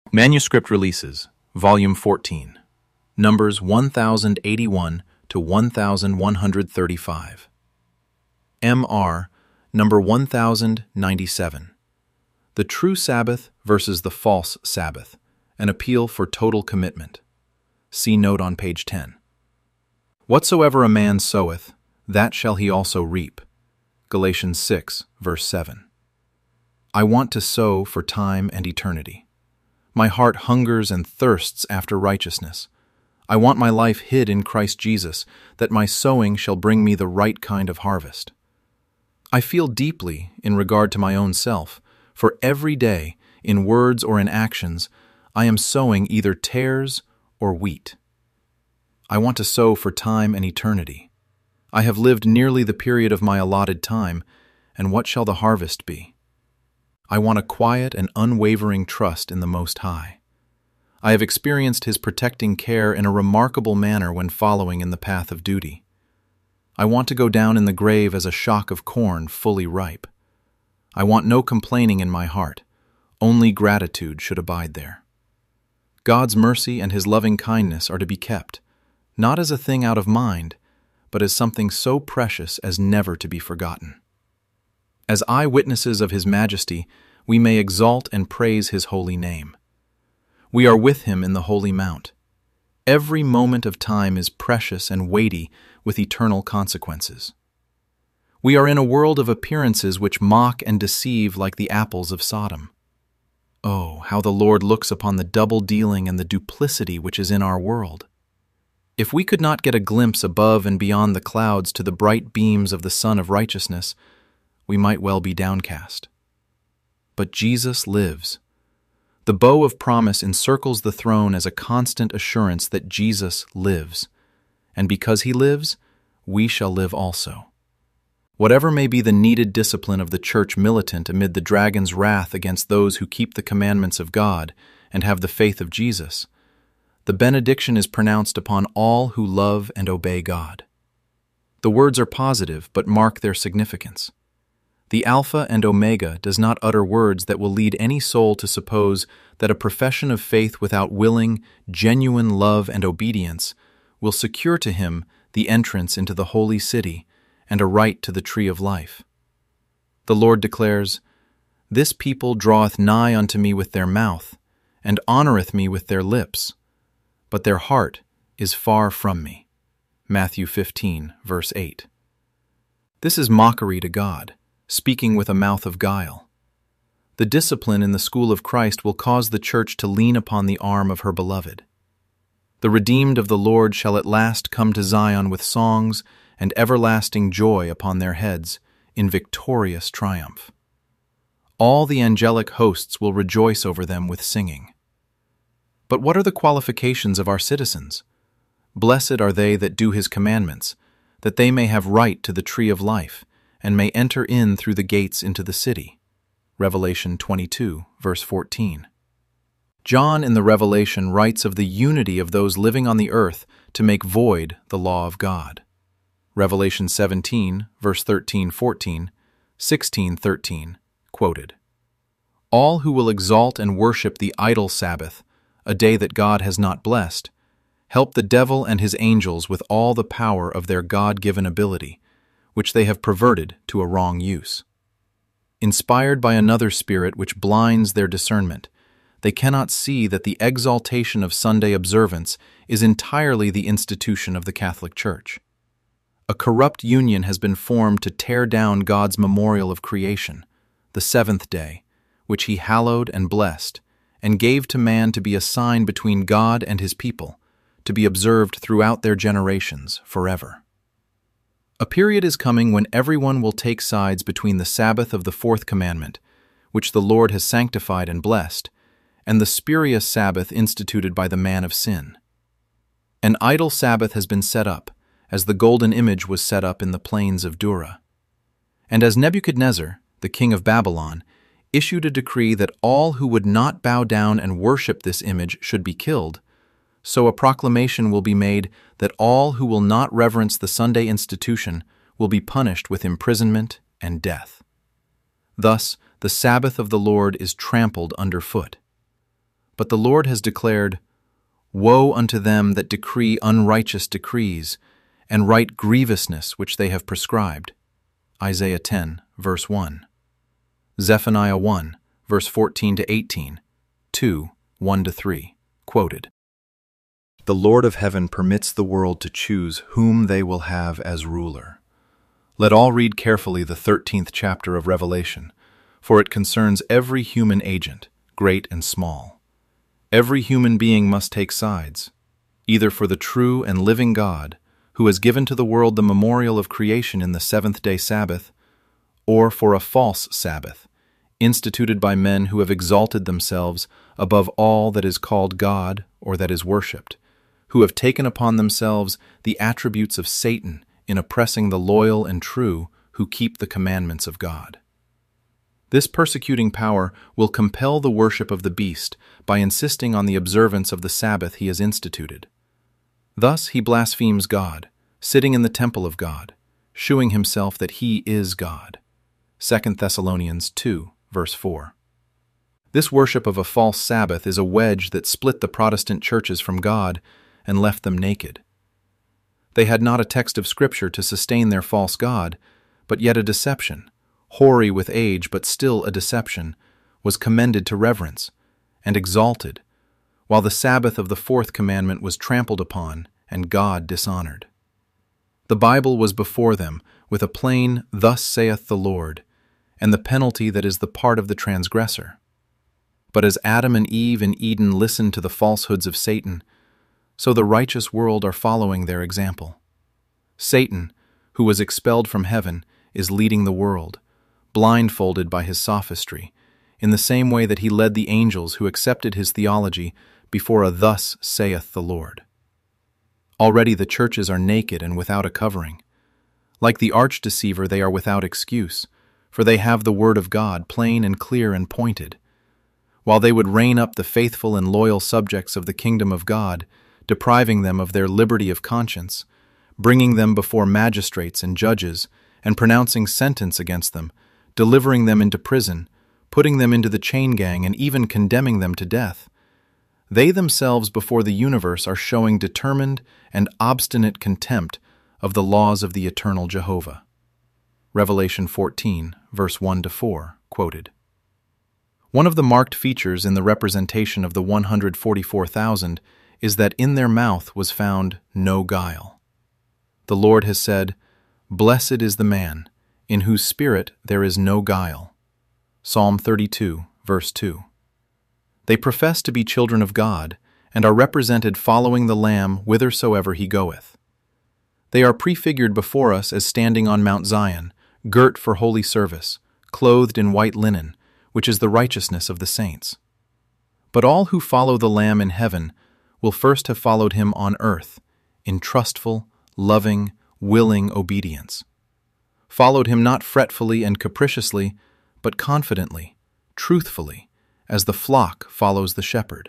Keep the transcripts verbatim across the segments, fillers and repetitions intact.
Manuscript Releases, Volume fourteen, Numbers one thousand eighty-one to one thousand one hundred thirty-five. M R, Number one thousand ninety-seven. The True Sabbath versus the False Sabbath, an appeal for total commitment. See note on page ten. Whatsoever a man soweth, that shall he also reap. Galatians six, verse seven. I want to sow for time and eternity. My heart hungers and thirsts after righteousness. I want my life hid in Christ Jesus, that my sowing shall bring me the right kind of harvest. I feel deeply in regard to my own self, for every day, in words or in actions, I am sowing either tares or wheat. I want to sow for time and eternity. I have lived nearly the period of my allotted time, and what shall the harvest be? I want a quiet and unwavering trust in the Most High. I have experienced His protecting care in a remarkable manner when following in the path of duty. I want to go down in the grave as a shock of corn fully ripe. I want no complaining in my heart. Only gratitude should abide there. God's mercy and His loving kindness are to be kept, not as a thing out of mind, but as something so precious as never to be forgotten. As eyewitnesses of His majesty, we may exalt and praise His holy name. We are with Him in the holy mount. Every moment of time is precious and weighty with eternal consequences. We are in a world of appearances which mock and deceive like the apples of Sodom. Oh, how the Lord looks upon the double dealing and the duplicity which is in our world. If we could not get a glimpse above and beyond the clouds to the bright beams of the Sun of Righteousness, we might well be downcast. But Jesus lives. The bow of promise encircles the throne as a constant assurance that Jesus lives, and because He lives, we shall live also. Whatever may be the needed discipline of the church militant amid the dragon's wrath against those who keep the commandments of God and have the faith of Jesus, the benediction is pronounced upon all who love and obey God. The words are positive, but mark their significance. The Alpha and Omega does not utter words that will lead any soul to suppose that a profession of faith without willing, genuine love and obedience will secure to him the entrance into the holy city and a right to the tree of life. The Lord declares, "This people draweth nigh unto me with their mouth, and honoreth me with their lips, but their heart is far from me." Matthew fifteen, verse eight. This is mockery to God, speaking with a mouth of guile. The discipline in the school of Christ will cause the church to lean upon the arm of her beloved. The redeemed of the Lord shall at last come to Zion with songs and everlasting joy upon their heads in victorious triumph. All the angelic hosts will rejoice over them with singing. But what are the qualifications of our citizens? Blessed are they that do His commandments, that they may have right to the tree of life, and may enter in through the gates into the city. Revelation twenty-two, verse fourteen. John in the Revelation writes of the unity of those living on the earth to make void the law of God. Revelation seventeen, verse thirteen fourteen, sixteen thirteen, quoted. All who will exalt and worship the idol Sabbath, a day that God has not blessed, help the devil and his angels with all the power of their God-given ability, which they have perverted to a wrong use. Inspired by another spirit which blinds their discernment, they cannot see that the exaltation of Sunday observance is entirely the institution of the Catholic Church. A corrupt union has been formed to tear down God's memorial of creation, the seventh day, which He hallowed and blessed, and gave to man to be a sign between God and His people, to be observed throughout their generations forever. A period is coming when everyone will take sides between the Sabbath of the fourth commandment, which the Lord has sanctified and blessed, and the spurious Sabbath instituted by the man of sin. An idol Sabbath has been set up, as the golden image was set up in the plains of Dura. And as Nebuchadnezzar, the king of Babylon, issued a decree that all who would not bow down and worship this image should be killed, so a proclamation will be made that all who will not reverence the Sunday institution will be punished with imprisonment and death. Thus, the Sabbath of the Lord is trampled underfoot. But the Lord has declared, "Woe unto them that decree unrighteous decrees, and write grievousness which they have prescribed." Isaiah ten, verse one. Zephaniah one, verse fourteen to eighteen, two, one to three, quoted. The Lord of heaven permits the world to choose whom they will have as ruler. Let all read carefully the thirteenth chapter of Revelation, for it concerns every human agent, great and small. Every human being must take sides, either for the true and living God, who has given to the world the memorial of creation in the seventh-day Sabbath, or for a false Sabbath, instituted by men who have exalted themselves above all that is called God or that is worshipped, who have taken upon themselves the attributes of Satan in oppressing the loyal and true who keep the commandments of God. This persecuting power will compel the worship of the beast by insisting on the observance of the Sabbath he has instituted. Thus he blasphemes God, sitting in the temple of God, shewing himself that he is God. Second Thessalonians two, verse four. This worship of a false Sabbath is a wedge that split the Protestant churches from God and left them naked. They had not a text of Scripture to sustain their false god, but yet a deception, hoary with age but still a deception, was commended to reverence and exalted, while the Sabbath of the fourth commandment was trampled upon and God dishonored. The Bible was before them with a plain, "Thus saith the Lord," and the penalty that is the part of the transgressor. But as Adam and Eve in Eden listened to the falsehoods of Satan, so the righteous world are following their example. Satan, who was expelled from heaven, is leading the world, blindfolded by his sophistry, in the same way that he led the angels who accepted his theology before a "Thus saith the Lord." Already the churches are naked and without a covering. Like the arch-deceiver, they are without excuse, for they have the word of God plain and clear and pointed. While they would rein up the faithful and loyal subjects of the kingdom of God, depriving them of their liberty of conscience, bringing them before magistrates and judges, and pronouncing sentence against them, delivering them into prison, putting them into the chain gang, and even condemning them to death. They themselves before the universe are showing determined and obstinate contempt of the laws of the eternal Jehovah. Revelation fourteen, verse one to four, quoted. One of the marked features in the representation of the one hundred forty-four thousand is that in their mouth was found no guile. The Lord has said, "Blessed is the man, in whose spirit there is no guile." Psalm thirty-two, verse two. They profess to be children of God, and are represented following the Lamb whithersoever he goeth. They are prefigured before us as standing on Mount Zion, girt for holy service, clothed in white linen, which is the righteousness of the saints. But all who follow the Lamb in heaven will first have followed him on earth, in trustful, loving, willing obedience. Followed him not fretfully and capriciously, but confidently, truthfully, as the flock follows the shepherd.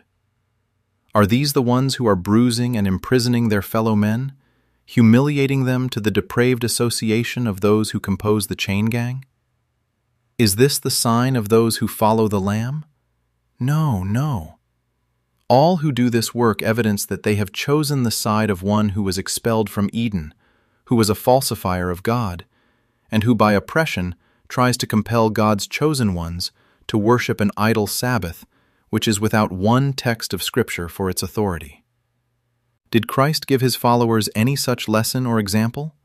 Are these the ones who are bruising and imprisoning their fellow men, humiliating them to the depraved association of those who compose the chain gang? Is this the sign of those who follow the Lamb? No, no. All who do this work evidence that they have chosen the side of one who was expelled from Eden, who was a falsifier of God, and who by oppression tries to compel God's chosen ones to worship an idol Sabbath, which is without one text of Scripture for its authority. Did Christ give his followers any such lesson or example?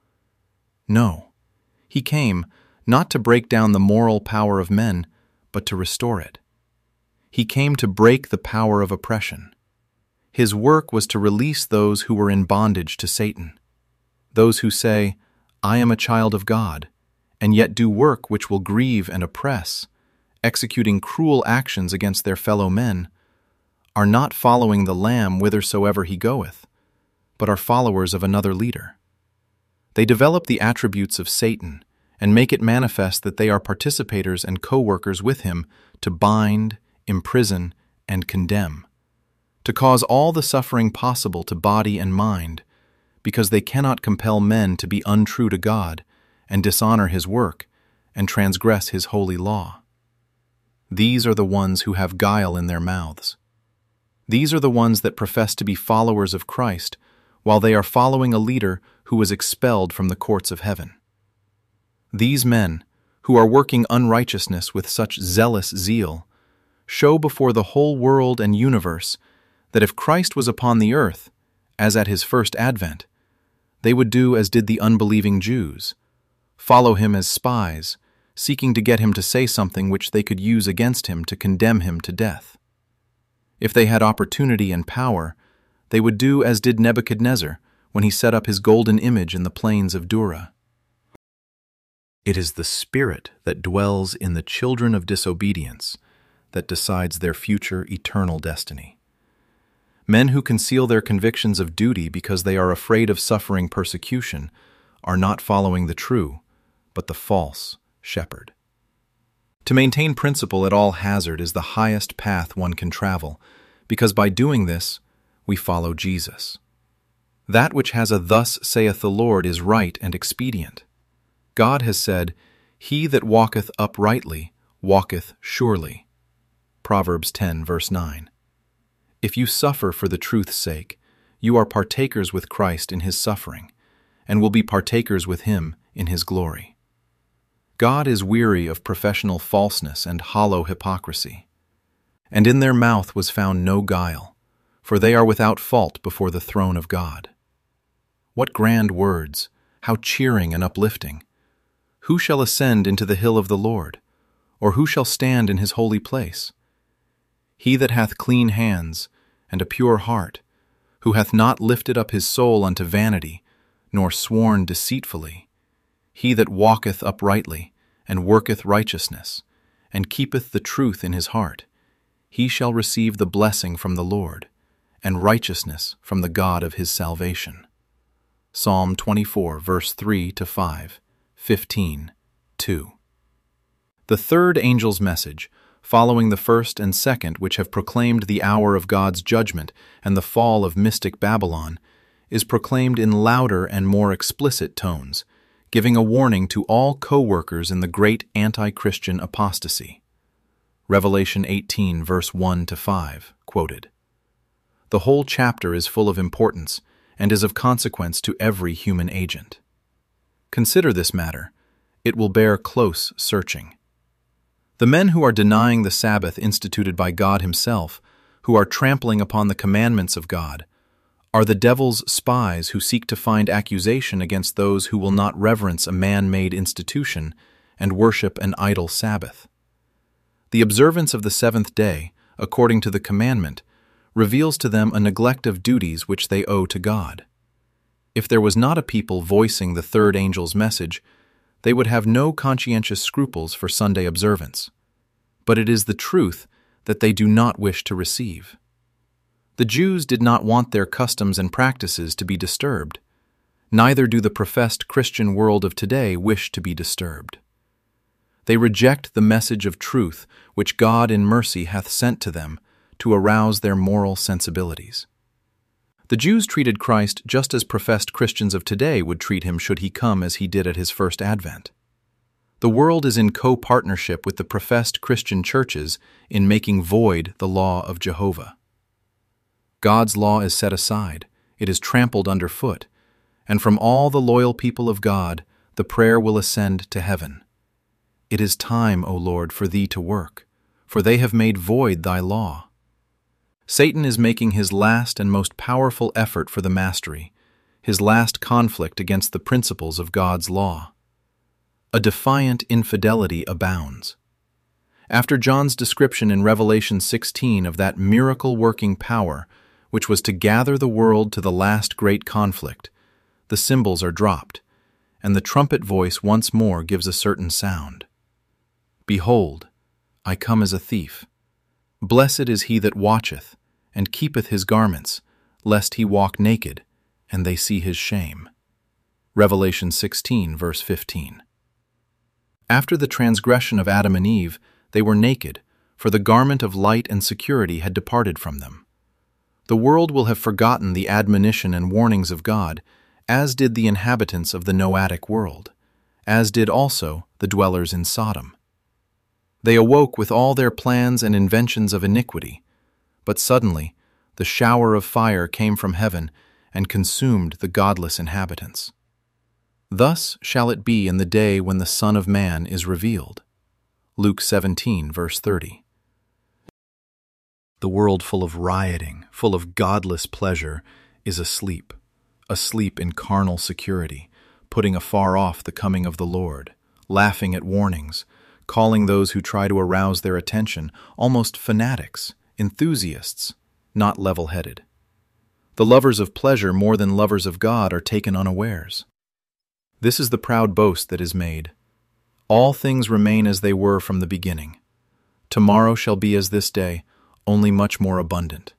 No. He came not to break down the moral power of men, but to restore it. He came to break the power of oppression. His work was to release those who were in bondage to Satan. Those who say, "I am a child of God," and yet do work which will grieve and oppress, executing cruel actions against their fellow men, are not following the Lamb whithersoever he goeth, but are followers of another leader. They develop the attributes of Satan and make it manifest that they are participators and co-workers with him to bind, imprison, and condemn, to cause all the suffering possible to body and mind, because they cannot compel men to be untrue to God and dishonor his work and transgress his holy law. These are the ones who have guile in their mouths. These are the ones that profess to be followers of Christ, while they are following a leader who was expelled from the courts of heaven. These men, who are working unrighteousness with such zealous zeal, show before the whole world and universe that if Christ was upon the earth, as at his first advent, they would do as did the unbelieving Jews, follow him as spies, seeking to get him to say something which they could use against him to condemn him to death. If they had opportunity and power, they would do as did Nebuchadnezzar when he set up his golden image in the plains of Dura. It is the spirit that dwells in the children of disobedience that decides their future eternal destiny. Men who conceal their convictions of duty because they are afraid of suffering persecution are not following the true, but the false shepherd. To maintain principle at all hazard is the highest path one can travel, because by doing this, we follow Jesus. That which has a "Thus saith the Lord" is right and expedient. God has said, "He that walketh uprightly walketh surely." Proverbs ten, verse nine. If you suffer for the truth's sake, you are partakers with Christ in his suffering, and will be partakers with him in his glory. God is weary of professional falseness and hollow hypocrisy. And in their mouth was found no guile, for they are without fault before the throne of God. What grand words, how cheering and uplifting! Who shall ascend into the hill of the Lord, or who shall stand in his holy place? He that hath clean hands and a pure heart, who hath not lifted up his soul unto vanity, nor sworn deceitfully, he that walketh uprightly, and worketh righteousness, and keepeth the truth in his heart, he shall receive the blessing from the Lord, and righteousness from the God of his salvation. Psalm twenty-four, verse three to five, fifteen, two. The third angel's message, following the first and second which have proclaimed the hour of God's judgment and the fall of mystic Babylon, is proclaimed in louder and more explicit tones, giving a warning to all co-workers in the great anti-Christian apostasy. Revelation eighteen, verse one to five, quoted. The whole chapter is full of importance and is of consequence to every human agent. Consider this matter. It will bear close searching. The men who are denying the Sabbath instituted by God himself, who are trampling upon the commandments of God, are the devil's spies who seek to find accusation against those who will not reverence a man-made institution and worship an idol Sabbath. The observance of the seventh day, according to the commandment, reveals to them a neglect of duties which they owe to God. If there was not a people voicing the third angel's message, they would have no conscientious scruples for Sunday observance. But it is the truth that they do not wish to receive. The Jews did not want their customs and practices to be disturbed. Neither do the professed Christian world of today wish to be disturbed. They reject the message of truth which God in mercy hath sent to them to arouse their moral sensibilities. The Jews treated Christ just as professed Christians of today would treat him should he come as he did at his first advent. The world is in co-partnership with the professed Christian churches in making void the law of Jehovah. God's law is set aside, it is trampled underfoot, and from all the loyal people of God the prayer will ascend to heaven. It is time, O Lord, for thee to work, for they have made void thy law. Satan is making his last and most powerful effort for the mastery, his last conflict against the principles of God's law. A defiant infidelity abounds. After John's description in Revelation sixteen of that miracle-working power which was to gather the world to the last great conflict, the cymbals are dropped, and the trumpet voice once more gives a certain sound. Behold, I come as a thief. Blessed is he that watcheth, and keepeth his garments, lest he walk naked, and they see his shame. Revelation sixteen, verse fifteen. After the transgression of Adam and Eve, they were naked, for the garment of light and security had departed from them. The world will have forgotten the admonition and warnings of God, as did the inhabitants of the Noahic world, as did also the dwellers in Sodom. They awoke with all their plans and inventions of iniquity, but suddenly the shower of fire came from heaven and consumed the godless inhabitants. Thus shall it be in the day when the Son of Man is revealed. Luke seventeen, verse thirty. The world full of rioting, full of godless pleasure, is asleep, asleep in carnal security, putting afar off the coming of the Lord, laughing at warnings, calling those who try to arouse their attention almost fanatics, enthusiasts, not level-headed. The lovers of pleasure more than lovers of God are taken unawares. This is the proud boast that is made. All things remain as they were from the beginning. Tomorrow shall be as this day, only much more abundant.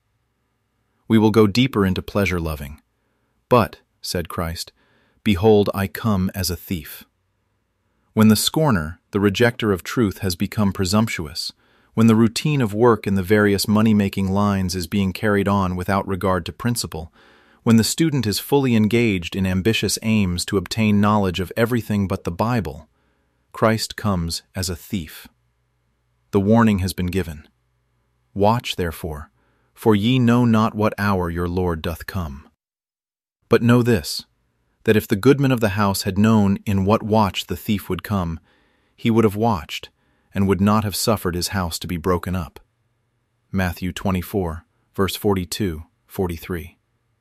We will go deeper into pleasure-loving. But, said Christ, behold, I come as a thief. When the scorner, the rejecter of truth, has become presumptuous, when the routine of work in the various money-making lines is being carried on without regard to principle, when the student is fully engaged in ambitious aims to obtain knowledge of everything but the Bible, Christ comes as a thief. The warning has been given. Watch, therefore, for ye know not what hour your Lord doth come. But know this, that if the goodman of the house had known in what watch the thief would come, he would have watched, and would not have suffered his house to be broken up. Matthew twenty-four, verse forty-two, forty-three.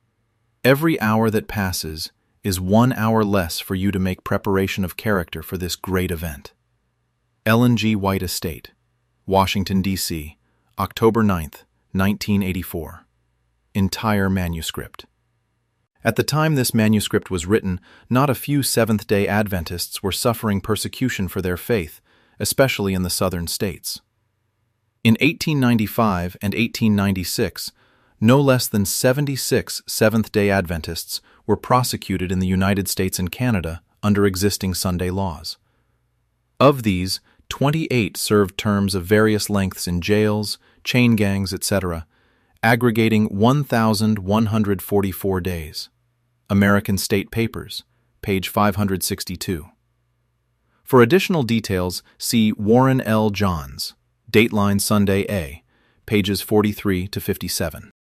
Every hour that passes is one hour less for you to make preparation of character for this great event. Ellen G. White Estate, Washington, D C, October ninth, nineteen eighty-four. Entire manuscript. At the time this manuscript was written, not a few Seventh-day Adventists were suffering persecution for their faith, especially in the southern states. In eighteen ninety-five and eighteen ninety-six, no less than seventy-six Seventh-day Adventists were prosecuted in the United States and Canada under existing Sunday laws. Of these, twenty-eight served terms of various lengths in jails, chain gangs, et cetera, aggregating one thousand one hundred forty-four days. American State Papers, page five hundred sixty-two. For additional details, see Warren L. Johns, Dateline Sunday A, pages forty-three to fifty-seven.